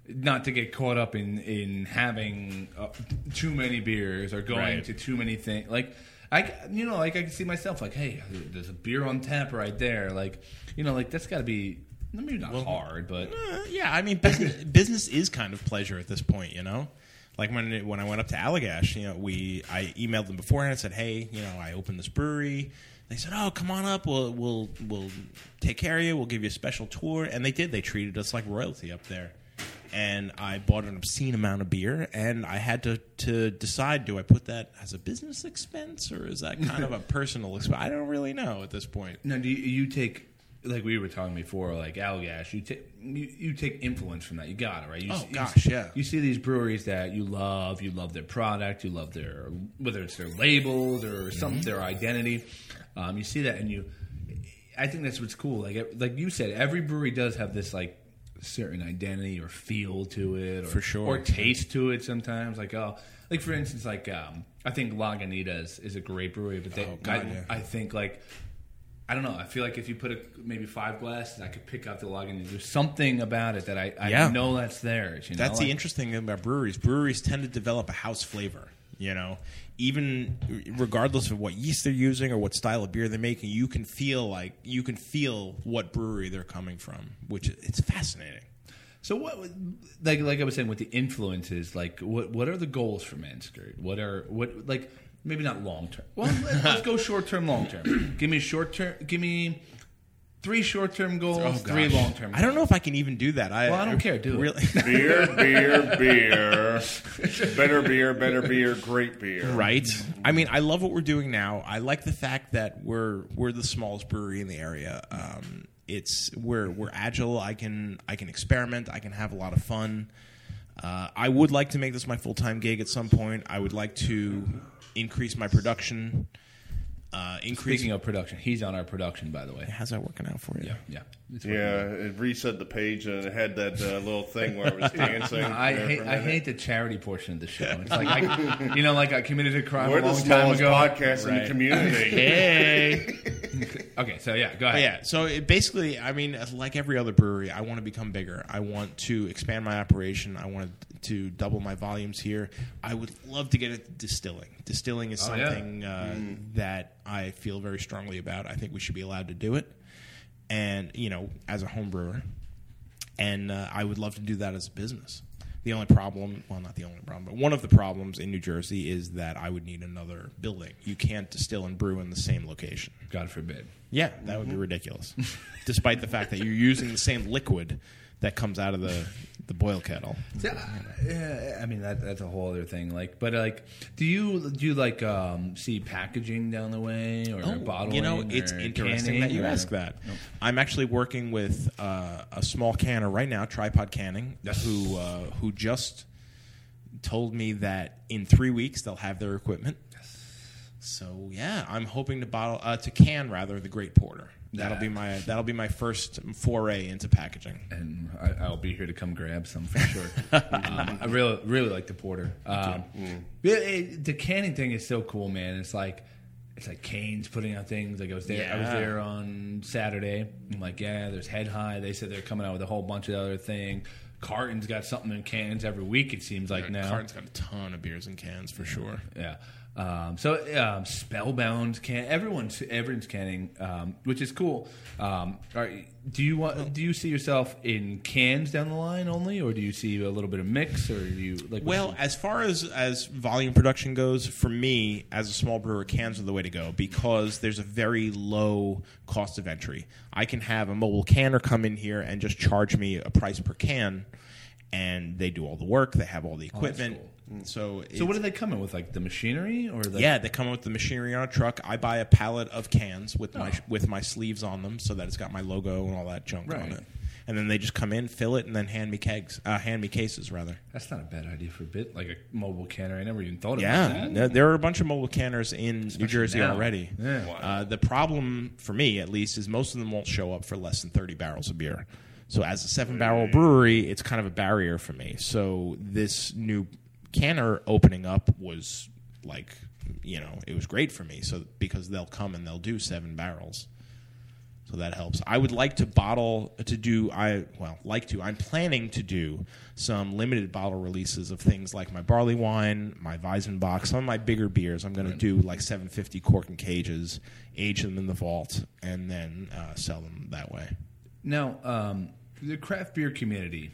not to get caught up in having too many beers or going Right. to too many things. Like I can see myself like, hey, there's a beer on tap right there. Like, like that's got to be maybe not hard, but Yeah, I mean, business is kind of pleasure at this point, Like when I went up to Allagash, I emailed them beforehand and said, hey, I opened this brewery. They said, oh, come on up. We'll take care of you. We'll give you a special tour. And they did. They treated us like royalty up there. And I bought an obscene amount of beer, and I had to decide, do I put that as a business expense or is that kind of a personal expense? I don't really know at this point. now do you take, like we were talking before, like Allagash, you take influence from that. You got it, right? Yeah. You see these breweries that you love their product, you love their, whether it's their labels or their identity. You see that, and I think that's what's cool. Like you said, every brewery does have this like certain identity or feel to it, or, For sure. or taste to it. Sometimes, like for instance, like I think Lagunitas is a great brewery, but I think like. I don't know. I feel like if you put maybe 5 glasses, I could pick out the Lagunitas. There's something about it that I know that's theirs. That's the interesting thing about breweries. Breweries tend to develop a house flavor. Even regardless of what yeast they're using or what style of beer they're making, you can feel what brewery they're coming from, which it's fascinating. So what, like I was saying, with the influences, like what are the goals for Manskirt? What maybe not long term. Well, let's go short term, long term. Give me 3 short term goals, 3 long term goals. I don't know if I can even do that. I don't care. Do it. Beer. Better beer, great beer. Right. I mean, I love what we're doing now. I like the fact that we're the smallest brewery in the area. We're agile. I can experiment. I can have a lot of fun. I would like to make this my full-time gig at some point. I would like to increase my production. Speaking of production, he's on our production, by the way. How's that working out for you? Yeah. It reset the page and it had that little thing where it was dancing. I hate the charity portion of the show. It's like I committed a crime We're a long the time smallest ago. podcast in the community. Hey. Okay, so yeah, go ahead. But yeah, so basically, I mean, like every other brewery, I want to become bigger. I want to expand my operation. I want to double my volumes here. I would love to get into distilling. Distilling is something that I feel very strongly about. I think we should be allowed to do it. And, as a home brewer. And I would love to do that as a business. The only problem, well, not the only problem, but one of the problems in New Jersey is that I would need another building. You can't distill and brew in the same location. God forbid. Yeah, that would be ridiculous. Despite the fact that you're using the same liquid that comes out of the boil kettle. Yeah, I mean that's a whole other thing. Do you like see packaging down the way or bottling? It's or interesting that you ask that. Nope. I'm actually working with a small canner right now, Tripod Canning, who just told me that in 3 weeks they'll have their equipment. So yeah, I'm hoping to can the Great Porter. That'll be my first foray into packaging, and I'll be here to come grab some for sure. I really like the porter. The canning thing is so cool, man. It's like Cane's putting out things. Like I was there on Saturday. I'm like, yeah, there's Head High. They said they're coming out with a whole bunch of other things. Carton's got something in cans every week. It seems like now. Carton's got a ton of beers in cans for sure. Yeah. Spellbound everyone's canning, which is cool. Do you see yourself in cans down the line only, or do you see a little bit of mix, or do you like? Well, as far as volume production goes, for me as a small brewer, cans are the way to go because there's a very low cost of entry. I can have a mobile canner come in here and just charge me a price per can, and they do all the work. They have all the equipment. Cool. So what do they come in with? Like the machinery, or they come in with the machinery on a truck. I buy a pallet of cans with my sleeves on them, so that it's got my logo and all that junk on it. And then they just come in, fill it, and then hand me cases rather. That's not a bad idea for a bit, like a mobile canner. I never even thought about that. Yeah, there are a bunch of mobile canners in New Jersey already. Yeah. Wow. The problem for me, at least, is most of them won't show up for less than 30 barrels of beer. So as a 7-barrel brewery, it's kind of a barrier for me. So this new canner opening up was like, it was great for me. So because they'll come and they'll do 7 barrels. So that helps. I would like to I'm planning to do some limited bottle releases of things like my barley wine, my Weizenbock, some of my bigger beers. I'm going to do like 750 cork and cages, age them in the vault, and then sell them that way. Now, the craft beer community,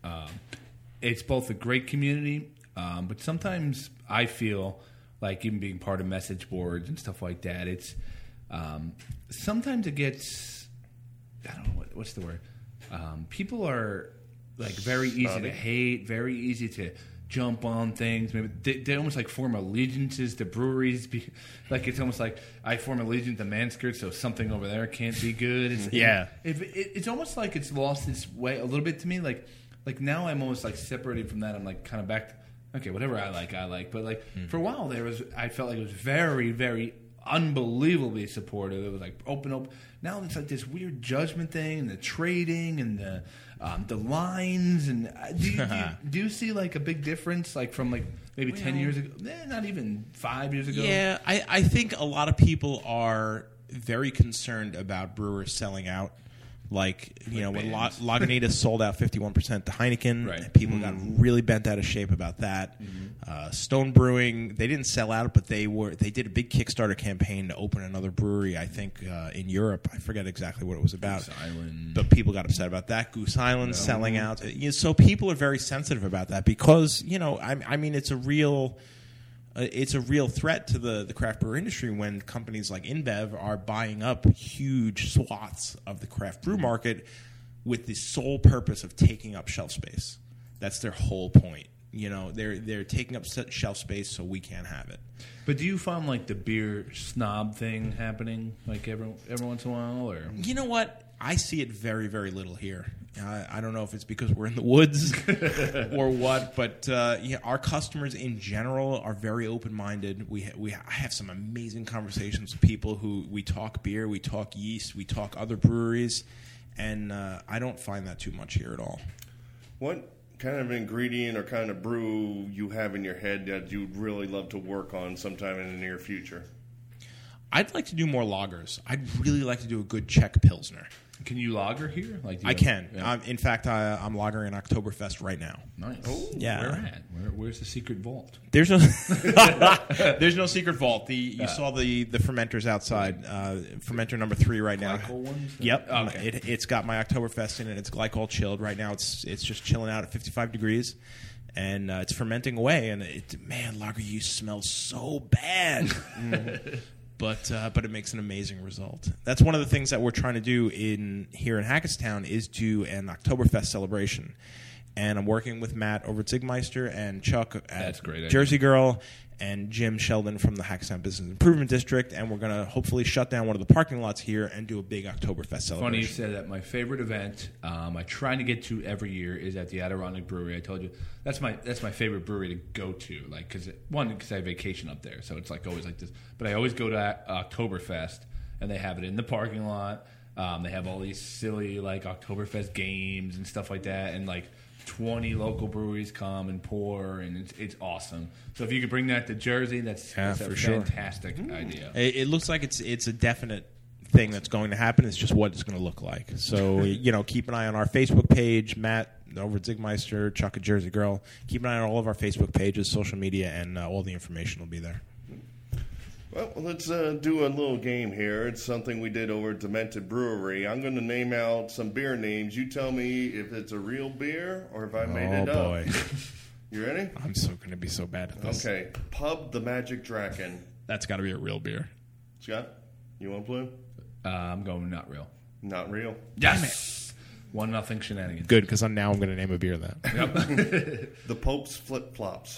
it's both a great community, but sometimes I feel like even being part of message boards and stuff like that, it's sometimes it gets, I don't know, what's the word? People are like very easy to hate, very easy to jump on things. Maybe they almost like form allegiances to breweries. Like it's almost like I form allegiance to Manskirt, so something over there can't be good. It's almost like it's lost its way a little bit to me. Like now I'm almost like separated from that. I'm like kind of back to, okay, whatever I like. But like for a while I felt like it was very, very unbelievably supportive. It was like open. Now it's like this weird judgment thing, and the trading, and the lines. And do you see like a big difference, like from like maybe 10 years ago? Not even 5 years ago. Yeah, I think a lot of people are very concerned about brewers selling out. Like, when Lagunitas sold out 51% to Heineken, right. People got really bent out of shape about that. Stone Brewing, they didn't sell out, but they did a big Kickstarter campaign to open another brewery, I think, in Europe. I forget exactly what it was about. Goose Island. But people got upset about that. Goose Island selling out. So people are very sensitive about that because, I mean, it's a real threat to the craft brewer industry when companies like InBev are buying up huge swaths of the craft brew market with the sole purpose of taking up shelf space. That's their whole point. They're taking up shelf space so we can't have it. But do you find like the beer snob thing happening like every once in a while, or you know what? I see it very, very little here. I don't know if it's because we're in the woods or what, but our customers in general are very open-minded. I have some amazing conversations with people who we talk beer, we talk yeast, we talk other breweries, and I don't find that too much here at all. What kind of ingredient or kind of brew you have in your head that you'd really love to work on sometime in the near future? I'd like to do more lagers. I'd really like to do a good Czech Pilsner. can you lager here? Like I can. Yeah. In fact, I'm lagering Oktoberfest right now. Nice. Oh, yeah. Where at? Where's the secret vault? There's no there's no secret vault. You saw the fermenters outside. Fermenter number 3 right now. Glycol ones? Yep. Okay. It's got my Oktoberfest in it. It's glycol chilled. Right now it's just chilling out at 55 degrees. And it's fermenting away. And man, lager yeast smells so bad. But it makes an amazing result. That's one of the things that we're trying to do here in Hackettstown is do an Oktoberfest celebration. And I'm working with Matt over at Zigmeister and Chuck at Jersey Girl and Jim Sheldon from the Hackettstown Business Improvement District. And we're going to hopefully shut down one of the parking lots here and do a big Oktoberfest celebration. Funny you said that. My favorite event I try to get to every year is at the Adirondack Brewery. I told you that's my favorite brewery to go to. Like because I vacation up there, so it's like always like this. But I always go to Oktoberfest, and they have it in the parking lot. They have all these silly like Oktoberfest games and stuff like that, and like 20 local breweries come and pour, and it's awesome. So if you could bring that to Jersey, that's a fantastic idea. It looks like it's a definite thing that's going to happen. It's just what it's going to look like. So keep an eye on our Facebook page, Matt over at Zigmeister, Chuck at Jersey Girl. Keep an eye on all of our Facebook pages, social media, and all the information will be there. Well, let's do a little game here. It's something we did over at Demented Brewery. I'm going to name out some beer names. You tell me if it's a real beer or if I made it up. Oh, boy. You ready? I'm going to be so bad at this. Okay. Pub the Magic Draken. That's got to be a real beer. Scott, you want blue? I'm going not real. Not real? Yes! 1-0 Shenanigans. Good, because now I'm going to name a beer that. Yep. The Pope's Flip Flops.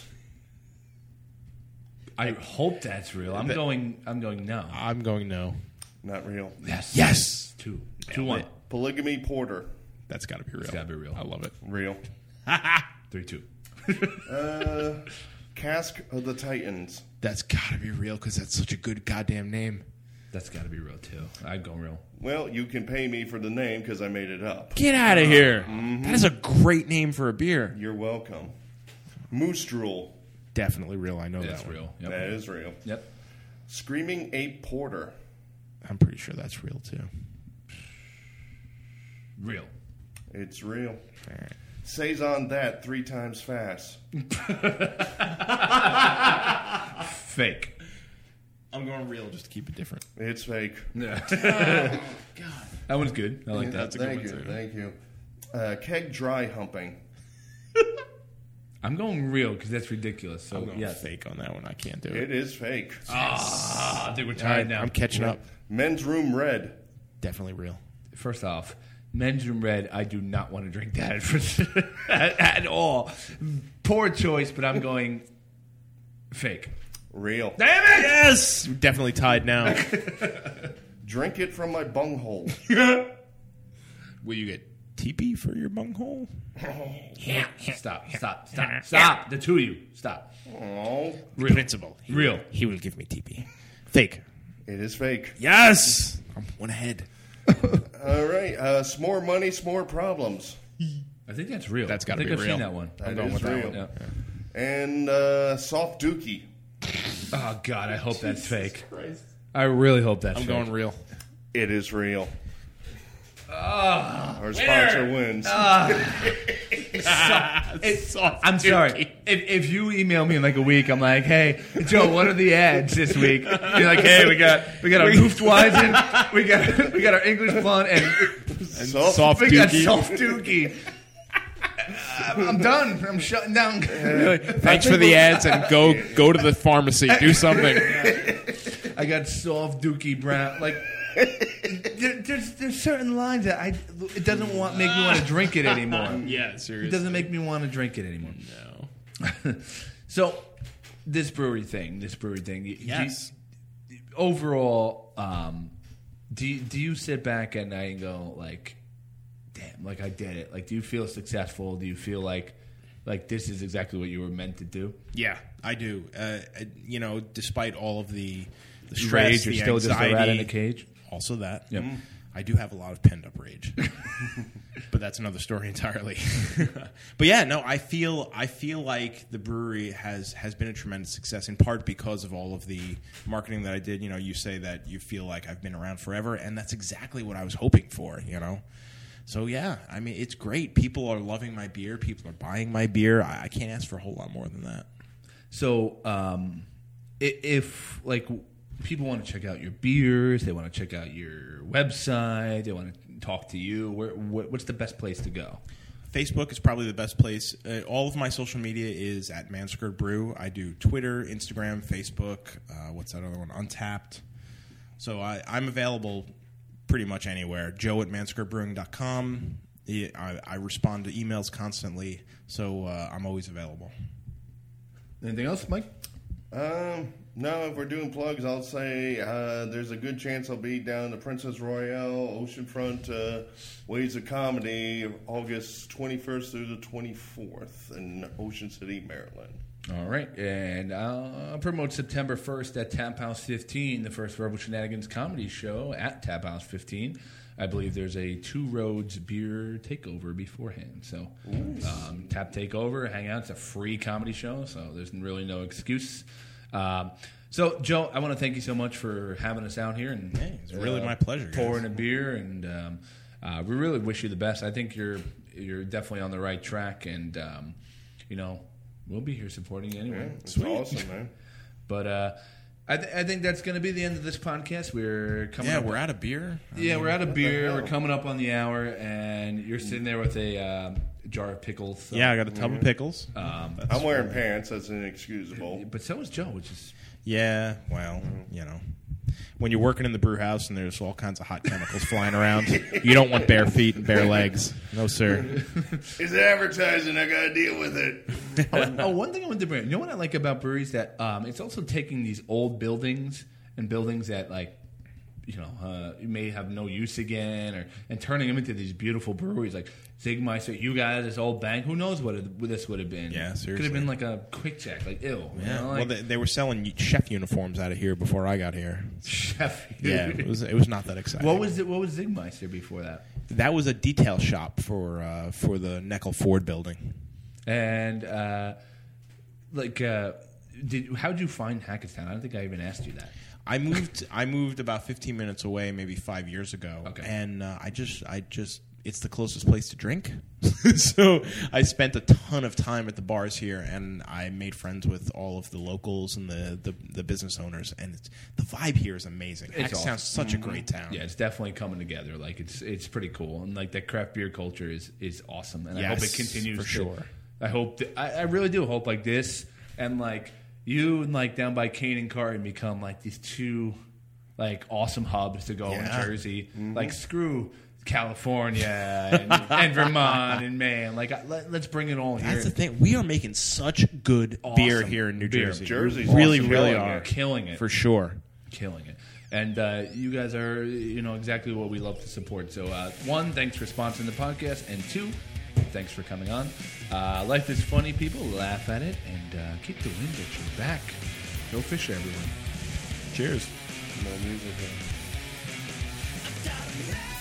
I hope that's real. I'm going no. I'm going no. Not real. Yes. 2-1. Polygamy Porter. That's got to be real. It's got to be real. I love it. Real. 3-2. Cask of the Titans. That's got to be real because that's such a good goddamn name. That's got to be real too. I'd go real. Well, you can pay me for the name because I made it up. Get out of here. Mm-hmm. That is a great name for a beer. You're welcome. Moose Drool. Definitely real. I know that's real. Yep. That is real. Yep. Screaming Ape Porter. I'm pretty sure that's real too. Real. It's real. Saison that 3 times fast. Fake. I'm going real just to keep it different. It's fake. Yeah. God. That one's good. I like that. Thank you. Keg dry humping. I'm going real because that's ridiculous. So I'm going yeah, fake on that one. I can't do it. It is fake. I think we're tied now. I'm catching up. Men's room red. Definitely real. First off, men's room red. I do not want to drink that at all. Poor choice, but I'm going fake. Real. Damn it! Yes! We're definitely tied now. Drink it from my bunghole. Will you get teepee for your bunghole? Stop. The two of you. Stop. Oh, Real. Principal. Real. He will give me teepee. Fake. it is fake. Yes! I'm one ahead. All right. S'more money, s'more problems. I think that's real. That's gotta I think be I've real. seen that one. That going is with that real. one. Yeah. And soft dookie. Oh God, I hope that's fake. I really hope that's I'm fake. going real. It is real. Our sponsor wins. I'm sorry. If you email me in like a week, I'm like, hey, Joe, what are the ads this week? You're like, hey, we got our Luftweizen, we got our English blonde, and Soft we got dookie. soft dookie. I'm done. I'm shutting down. Thanks for the ads and go to the pharmacy. Do something. I got soft dookie brown. Like, there's certain lines that it doesn't make me want to drink it anymore. Yeah, seriously. It doesn't make me want to drink it anymore. No. So, this brewery thing. Yes. Overall, do you sit back at night and go like, damn, like I did it? Like, do you feel successful? Do you feel like this is exactly what you were meant to do? Yeah, I do. Despite all of the stress, Rage, you're the still just a anxiety, rat in a cage. Also that. Yep. I do have a lot of pent up rage. But that's another story entirely. But yeah, no, I feel like the brewery has been a tremendous success, in part because of all of the marketing that I did. You know, you say that you feel like I've been around forever, and that's exactly what I was hoping for, you know? So yeah, I mean, it's great. People are loving my beer. People are buying my beer. I can't ask for a whole lot more than that. So, if like people want to check out your beers, they want to check out your website, they want to talk to you, what's the best place to go? Facebook is probably the best place. All of my social media is at Manskirt Brew. I do Twitter, Instagram, Facebook. What's that other one? Untapped. So I'm available pretty much anywhere. Joe at manskirtbrewing.com. I respond to emails constantly, so I'm always available. Anything else, Mike? No, if we're doing plugs, I'll say there's a good chance I'll be down to Princess Royale, Oceanfront, Ways of Comedy, August 21st through the 24th in Ocean City, Maryland. All right, and I'll promote September 1st at Tap House 15, the first Verbal Shenanigans comedy show at Tap House 15. I believe there's a Two Roads beer takeover beforehand. So Tap Takeover, hang out. It's a free comedy show, so there's really no excuse. So, Joe, I want to thank you so much for having us out here. And Hey, it's really my pleasure, guys. Pouring a beer, and we really wish you the best. I think you're definitely on the right track, and we'll be here supporting you anyway. Yeah, it's awesome, man. But I think that's going to be the end of this podcast. We're coming. Yeah, up we're out of beer. we're out of beer. We're coming up on the hour, and you're sitting there with a jar of pickles. So. Yeah, I got a tub of pickles. I'm wearing pants. That's inexcusable. But so is Joe, which is Yeah, well, when you're working in the brew house and there's all kinds of hot chemicals flying around, you don't want bare feet and bare legs. No, sir. It's advertising. I got to deal with it. one thing I want to bring. You know what I like about breweries? That it's also taking these old buildings and buildings that you may have no use again, and turning them into these beautiful breweries like Zigmeister. You guys, this old bank. Who knows what this would have been? Yeah, seriously. Could have been like a Quick Check, like ew. Yeah, Like, well, they were selling chef uniforms out of here before I got here. chef. Yeah, it was not that exciting. What was Zigmeister before that? That was a detail shop for the Neckel Ford building. And how'd you find Hackettstown? I don't think I even asked you that. I moved about 15 minutes away, maybe 5 years ago, Okay. and I just it's the closest place to drink. So I spent a ton of time at the bars here, and I made friends with all of the locals and the business owners. And the vibe here is amazing. It's Hackstown's such a great town. Yeah, it's definitely coming together. Like it's pretty cool, and like that craft beer culture is awesome, and I hope it Yes, continues. for sure. I hope I really do hope like this, and like you and like down by Kane and Carton become like these two like awesome hubs to go in Jersey. Like screw California and Vermont and Maine. Like let's bring it all here. That's the thing. We are making such good beer here in New beer. Jersey. Jersey's really, awesome. really Killing are. it. Killing it. For sure. Killing it. And you guys are, exactly what we love to support. So, one, thanks for sponsoring the podcast. And two, thanks for coming on. Life is funny, people. Laugh at it. And keep the wind at your back. Go Fisher, everyone. Cheers. More music. Yeah.